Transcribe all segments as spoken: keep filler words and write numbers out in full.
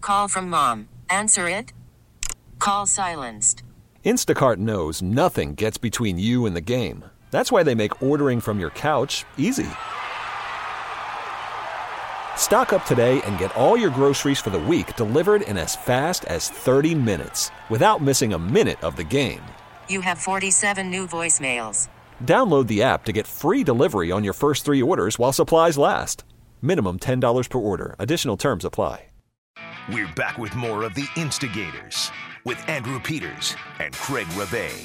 Call from mom. Answer it. Call silenced. Instacart knows nothing gets between you and the game. That's why they make ordering from your couch easy. Stock up today and get all your groceries for the week delivered in as fast as thirty minutes without missing a minute of the game. You have forty-seven new voicemails. Download the app to get free delivery on your first three orders while supplies last. Minimum ten dollars per order. Additional terms apply. We're back with more of the Instigators with Andrew Peters and Craig Rabe.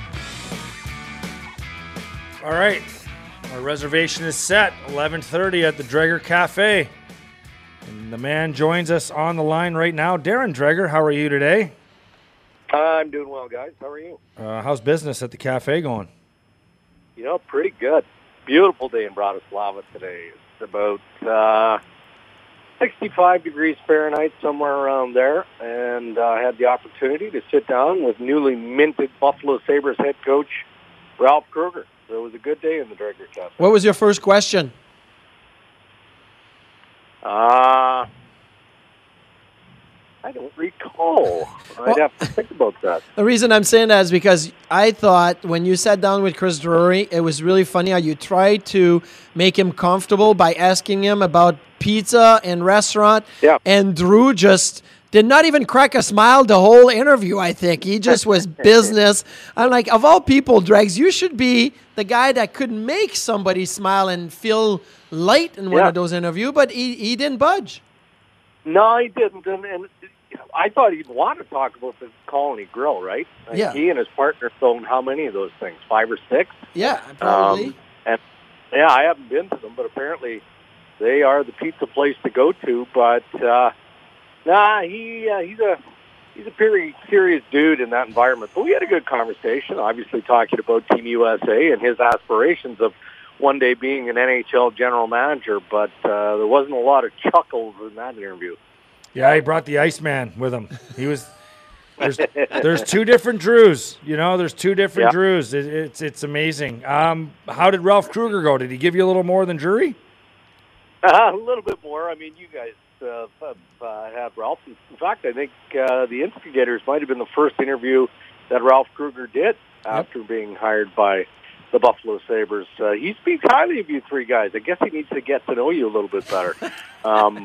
All right, our reservation is set, eleven thirty at the Dreger Cafe. And the man joins us on the line right now. Darren Dreger, how are you today? Uh, I'm doing well, guys. How are you? Uh, how's business at the cafe going? You know, pretty good. Beautiful day in Bratislava today. It's about uh, sixty-five degrees Fahrenheit, somewhere around there. And uh, I had the opportunity to sit down with newly minted Buffalo Sabres head coach Ralph Krueger. So it was a good day in the Dreger Cafe. What was your first question? Uh, I don't recall. I'd Well, have to think about that. The reason I'm saying that is because I thought when you sat down with Chris Drury, it was really funny how you tried to make him comfortable by asking him about pizza and restaurant. Yeah. And Drew just did not even crack a smile the whole interview, I think. He just was business. I'm like, of all people, Dregs, you should be the guy that could make somebody smile and feel light in one Yeah. of those interviews, but he, he didn't budge. No, he didn't. And, and I thought he'd want to talk about the Colony Grill, right? Like, Yeah. He and his partner owned how many of those things? Five or six? Yeah, probably. Um, and yeah, I haven't been to them, but apparently they are the pizza place to go to. But uh, nah, he uh, he's a he's a pretty serious dude in that environment. But we had a good conversation, obviously talking about Team U S A and his aspirations of one day being an N H L general manager. But uh, there wasn't a lot of chuckles in that interview. Yeah, he brought the Iceman with him. He was. There's, there's two different Drews. You know, there's two different Yeah. Drews. It, it's it's amazing. Um, how did Ralph Krueger go? Did he give you a little more than Drury? Uh, a little bit more. I mean, you guys uh, have uh, had Ralph. In fact, I think uh, the Instigators might have been the first interview that Ralph Krueger did after being hired by the Buffalo Sabres. Uh, he speaks highly of you three guys. I guess he needs to get to know you a little bit better. Um,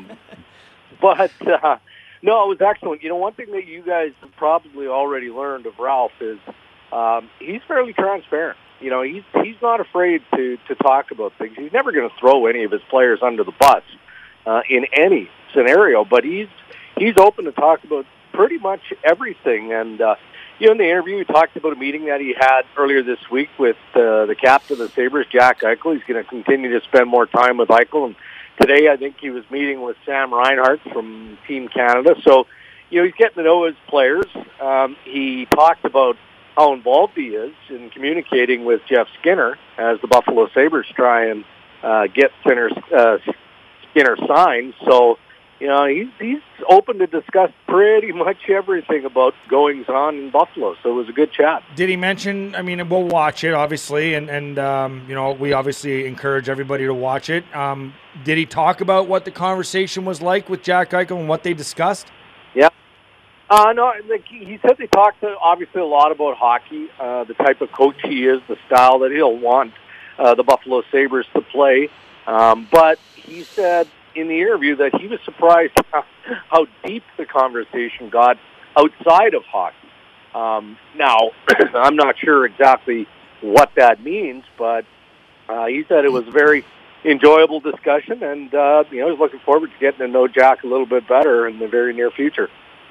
but, uh, no, it was excellent. You know, one thing that you guys have probably already learned of Ralph is um, he's fairly transparent. You know, he's he's not afraid to, to talk about things. He's never going to throw any of his players under the bus uh, in any scenario, but he's he's open to talk about pretty much everything. And, uh, you know, in the interview, he talked about a meeting that he had earlier this week with uh, the captain of the Sabres, Jack Eichel. He's going to continue to spend more time with Eichel. And today, I think he was meeting with Sam Reinhart from Team Canada. So, you know, he's getting to know his players. Um, he talked about how involved he is in communicating with Jeff Skinner as the Buffalo Sabres try and uh, get Skinner, uh, Skinner signed. So, you know, he's, he's open to discuss pretty much everything about goings-on in Buffalo. So it was a good chat. Did he mention, I mean, we'll watch it, obviously, and, and um, you know, we obviously encourage everybody to watch it. Um, did he talk about what the conversation was like with Jack Eichel and what they discussed? Yeah. Uh, no, like he said they talked to, obviously a lot about hockey, uh, the type of coach he is, the style that he'll want uh, the Buffalo Sabres to play. Um, but he said in the interview that he was surprised how, how deep the conversation got outside of hockey. Um, now, I'm not sure exactly what that means, but uh, he said it was a very enjoyable discussion, and uh, you know, he's looking forward to getting to know Jack a little bit better in the very near future.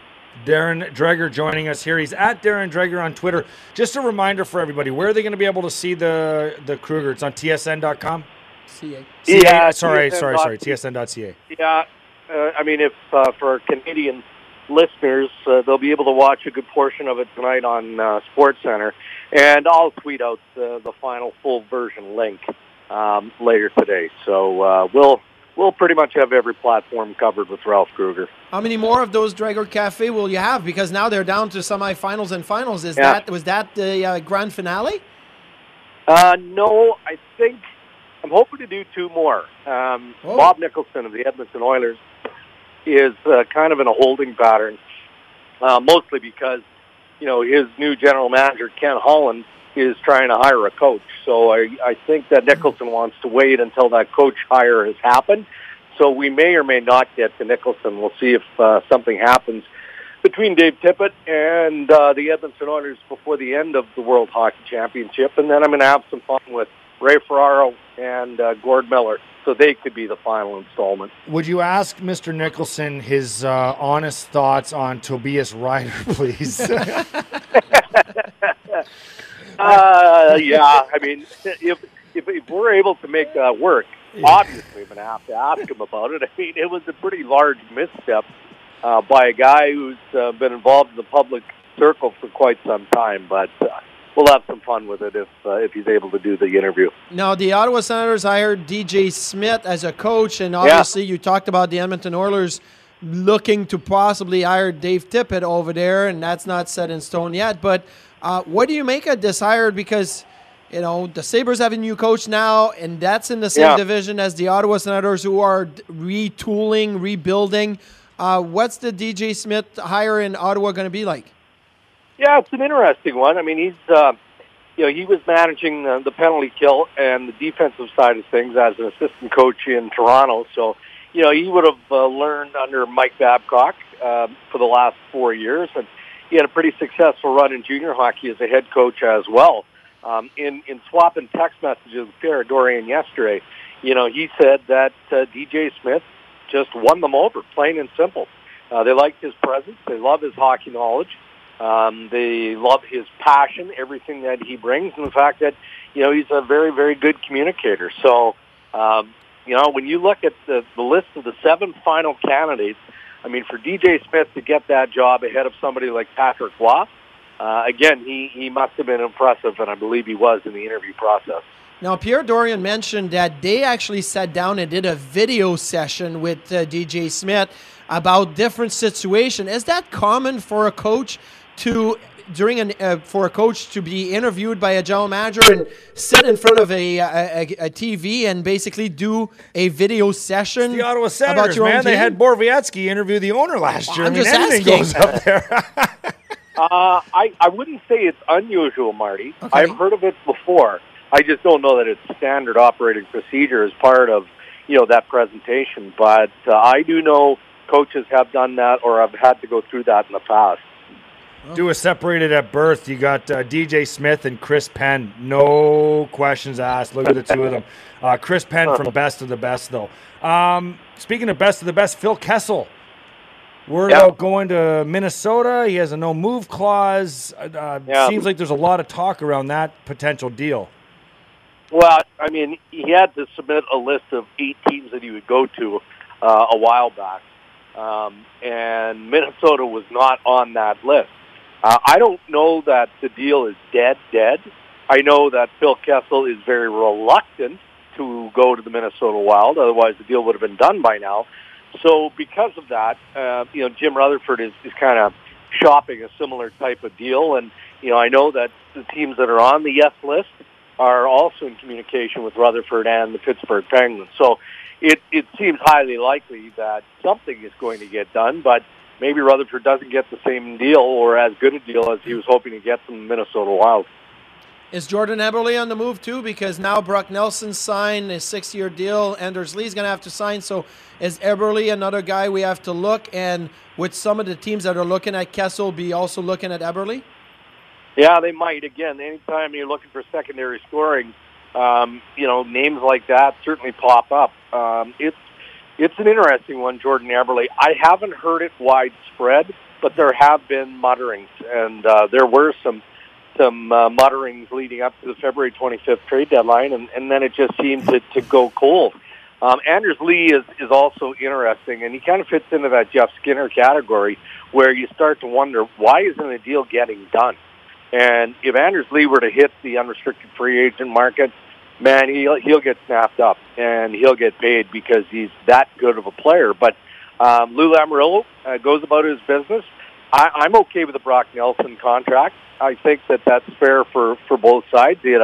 Darren Dreger joining us here. He's at Darren Dreger on Twitter. Just a reminder for everybody, where are they going to be able to see the the Krueger? It's on T S N dot com? C A. Yeah, sorry, T S N. sorry, sorry, T S N dot C A. Yeah, uh, I mean, if uh, for Canadian listeners, uh, they'll be able to watch a good portion of it tonight on uh, SportsCenter, and I'll tweet out the, the final full version link um, later today. So uh, we'll we'll pretty much have every platform covered with Ralph Krueger. How many more of those Dreger Cafe will you have? Because now they're down to semifinals and finals. Is Yeah. that was that the uh, grand finale? Uh, no, I think I'm hoping to do two more. Um, Oh. Bob Nicholson of the Edmonton Oilers is uh, kind of in a holding pattern, uh, mostly because, you know, his new general manager, Ken Holland, is trying to hire a coach. So I, I think that Nicholson wants to wait until that coach hire has happened. So we may or may not get to Nicholson. We'll see if uh, something happens between Dave Tippett and uh, the Edmonton Oilers before the end of the World Hockey Championship. And then I'm going to have some fun with Ray Ferraro and uh, Gord Miller. So they could be the final installment. Would you ask Mister Nicholson his uh, honest thoughts on Tobias Ryder, please? uh, yeah, I mean, if, if if we're able to make that work, obviously I'm going to have to ask him about it. I mean, it was a pretty large misstep uh, by a guy who's uh, been involved in the public circle for quite some time, but uh, we'll have some fun with it if uh, if he's able to do the interview. Now, the Ottawa Senators hired D J Smith as a coach, and obviously yeah. you talked about the Edmonton Oilers looking to possibly hire Dave Tippett over there, and that's not set in stone yet. But uh, what do you make of this hire? Because, you know, the Sabres have a new coach now, and that's in the same yeah. division as the Ottawa Senators, who are retooling, rebuilding. Uh, what's the D J Smith hire in Ottawa going to be like? Yeah, it's an interesting one. I mean, he's, uh, you know, he was managing uh, the penalty kill and the defensive side of things as an assistant coach in Toronto. So, you know, he would have uh, learned under Mike Babcock uh, for the last four years. And he had a pretty successful run in junior hockey as a head coach as well. Um, in, in swapping text messages with Pierre Dorian yesterday, you know, he said that uh, D J Smith just won them over, plain and simple. Uh, they liked his presence. They love his hockey knowledge. Um, they love his passion, everything that he brings, and the fact that, you know, he's a very, very good communicator. So, um, you know, when you look at the, the list of the seven final candidates, I mean, for D J Smith to get that job ahead of somebody like Patrick Roy, uh, again, he, he must have been impressive, and I believe he was in the interview process. Now, Pierre Dorian mentioned that they actually sat down and did a video session with uh, D J Smith about different situations. Is that common for a coach to during an uh, for a coach to be interviewed by a general manager and sit in front of a a, a T V and basically do a video session? It's the Ottawa Senators, about your man. own They team? had Borowiecki interview the owner last year. I'm I mean, just anything asking. goes up there. uh, I, I wouldn't say it's unusual, Marty. Okay. I've heard of it before. I just don't know that it's standard operating procedure as part of, you know, that presentation. But uh, I do know coaches have done that or have had to go through that in the past. Do a separated at birth. You got uh, D J Smith and Chris Penn. No questions asked. Look at the two of them. Uh, Chris Penn from Best of the Best, though. Um, speaking of Best of the Best, Phil Kessel. Word yeah. about going to Minnesota. He has a no-move clause. Uh, yeah. Seems like there's a lot of talk around that potential deal. Well, I mean, he had to submit a list of eight teams that he would go to uh, a while back, um, and Minnesota was not on that list. Uh, I don't know that the deal is dead, dead. I know that Phil Kessel is very reluctant to go to the Minnesota Wild, otherwise the deal would have been done by now. So because of that, uh, you know, Jim Rutherford is, is kind of shopping a similar type of deal, and, you know, I know that the teams that are on the yes list are also in communication with Rutherford and the Pittsburgh Penguins. So it, it seems highly likely that something is going to get done, but maybe Rutherford doesn't get the same deal or as good a deal as he was hoping to get from the Minnesota Wild. Is Jordan Eberle on the move too? Because now Brock Nelson signed a six-year deal. Anders Lee's going to have to sign. So is Eberle another guy we have to look? And would some of the teams that are looking at Kessel be also looking at Eberle? Yeah, they might. Again, anytime you're looking for secondary scoring, um, you know, names like that certainly pop up. Um, it's it's an interesting one, Jordan Eberle. I haven't heard it widespread, but there have been mutterings, and uh, there were some some uh, mutterings leading up to the February twenty-fifth trade deadline, and, and then it just seemed to, to go cold. Um, Anders Lee is, is also interesting, and he kind of fits into that Jeff Skinner category where you start to wonder, why isn't the deal getting done? And if Anders Lee were to hit the unrestricted free agent market, man, he'll, he'll get snapped up, and he'll get paid because he's that good of a player. But um, Lou Lamoriello uh, goes about his business. I, I'm okay with the Brock Nelson contract. I think that that's fair for, for both sides. He had a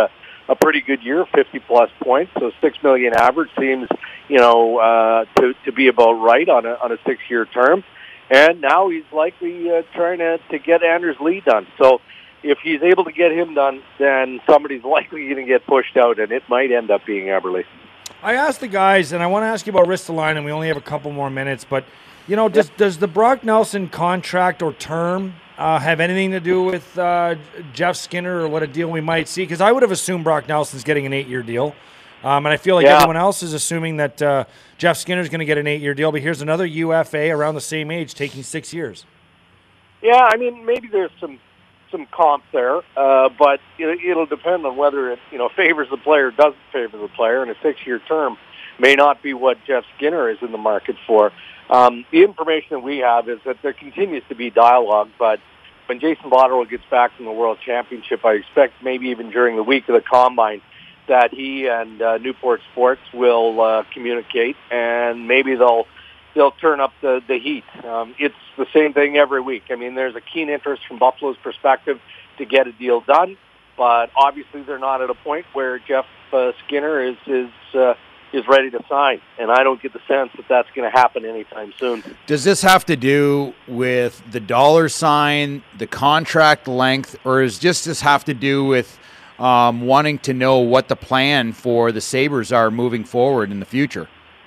a pretty good year, fifty plus points. So six million average seems, you know, uh, to to be about right on a on a six year term. And now he's likely uh, trying to to get Anders Lee done. So if he's able to get him done, then somebody's likely going to get pushed out, and it might end up being Eberle. I asked the guys, and I want to ask you about Ristolainen, and we only have a couple more minutes, but, you know, does, does the Brock Nelson contract or term uh, have anything to do with uh, Jeff Skinner or what a deal we might see? Because I would have assumed Brock Nelson's getting an eight-year deal, um, and I feel like yeah. everyone else is assuming that uh, Jeff Skinner's going to get an eight-year deal, but here's another U F A around the same age taking six years. Yeah, I mean, maybe there's some some comp there, uh, but it, it'll depend on whether it you know favors the player or doesn't favor the player, and a six-year term may not be what Jeff Skinner is in the market for. Um, the information that we have is that there continues to be dialogue, but when Jason Botterill gets back from the World Championship, I expect maybe even during the week of the Combine that he and uh, Newport Sports will uh, communicate, and maybe they'll they'll turn up the, the heat. Um, it's the same thing every week. I mean, there's a keen interest from Buffalo's perspective to get a deal done, but obviously they're not at a point where Jeff uh, Skinner is is uh, is ready to sign, and I don't get the sense that that's going to happen anytime soon. Does this have to do with the dollar sign, the contract length, or does just this have to do with um, wanting to know what the plan for the Sabres are moving forward in the future?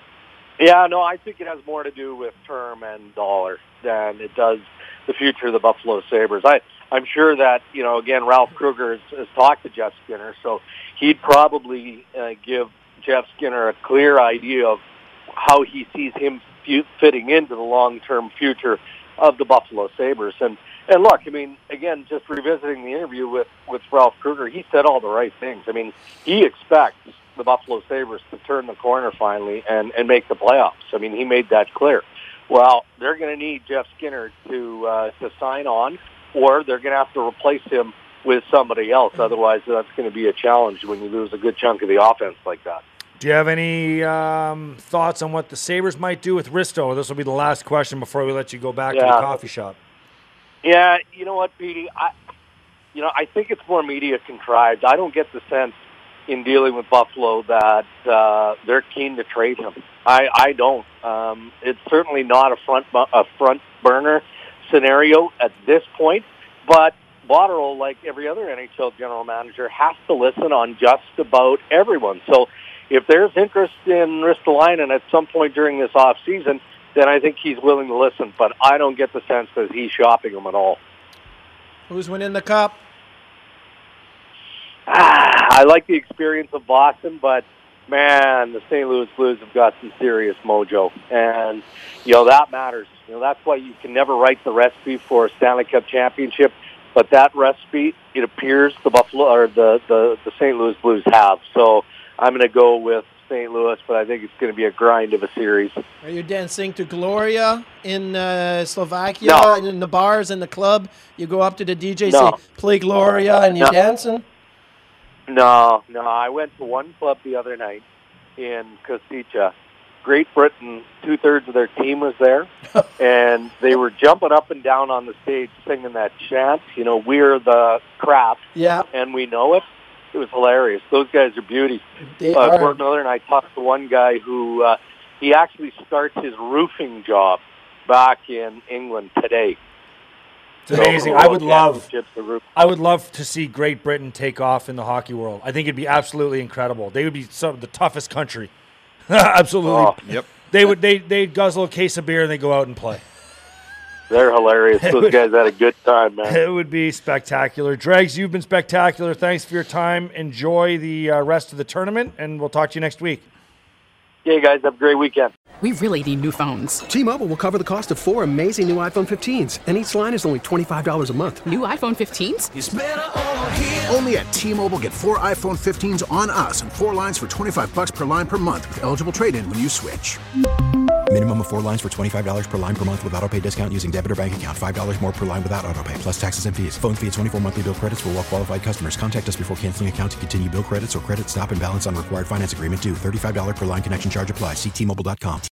Yeah, no, I think it has more to do with term and dollar than it does the future of the Buffalo Sabres. I, I'm sure that, you know, again, Ralph Kruger has, has talked to Jeff Skinner, so he'd probably uh, give Jeff Skinner a clear idea of how he sees him fitting into the long-term future of the Buffalo Sabres. And, and look, I mean, again, just revisiting the interview with, with Ralph Kruger, he said all the right things. I mean, he expects the Buffalo Sabres to turn the corner finally and, and make the playoffs. I mean, he made that clear. Well, they're going to need Jeff Skinner to uh, to sign on, or they're going to have to replace him with somebody else. Otherwise, that's going to be a challenge when you lose a good chunk of the offense like that. Do you have any um, thoughts on what the Sabres might do with Risto? This will be the last question before we let you go back yeah. to the coffee shop. Yeah, you know what, Petey? I, you know, I think it's more media contrived. I don't get the sense in dealing with Buffalo that uh, they're keen to trade him. I, I don't. Um, it's certainly not a front a front burner scenario at this point, but Botterill, like every other N H L general manager, has to listen on just about everyone. So if there's interest in Ristolainen at some point during this off season, then I think he's willing to listen, but I don't get the sense that he's shopping him at all. Who's winning the cup? I like the experience of Boston, but, man, the Saint Louis Blues have got some serious mojo. And, you know, that matters. You know, that's why you can never write the recipe for a Stanley Cup championship. But that recipe, it appears the Buffalo or the, the, the Saint Louis Blues have. So I'm going to go with Saint Louis, but I think it's going to be a grind of a series. Are you dancing to Gloria in uh, Slovakia, no. in the bars, in the club? You go up to the D J, no. say, play Gloria, and you're no. dancing? No, no. I went to one club the other night in Kosice. Great Britain, two-thirds of their team was there, and they were jumping up and down on the stage singing that chant, you know, we're the crap, yeah, and we know it. It was hilarious. Those guys are beauties. They uh, are. Gordon Miller and I talked to one guy who, uh, he actually starts his roofing job back in England today. It's amazing. So, I would love roof- I would love to see Great Britain take off in the hockey world. I think it'd be absolutely incredible. They would be some of the toughest country. Absolutely. Oh, yep. They would they they'd guzzle a case of beer and they go out and play. They're hilarious. Those guys had a good time, man. It would be spectacular. Dregs, you've been spectacular. Thanks for your time. Enjoy the uh, rest of the tournament, and we'll talk to you next week. Yeah, guys, have a great weekend. We really need new phones. T-Mobile will cover the cost of four amazing new iPhone fifteens, and each line is only twenty-five dollars a month. New iPhone fifteens? It's better over here. Only at T-Mobile, get four iPhone fifteens on us and four lines for twenty-five dollars per line per month with eligible trade-in when you switch. Minimum of four lines for twenty-five dollars per line per month with autopay discount using debit or bank account. five dollars more per line without autopay, plus taxes and fees. Phone fee at twenty-four monthly bill credits for well-qualified customers. Contact us before canceling account to continue bill credits or credit stop and balance on required finance agreement due. thirty-five dollars per line connection charge applies. See T Mobile dot com.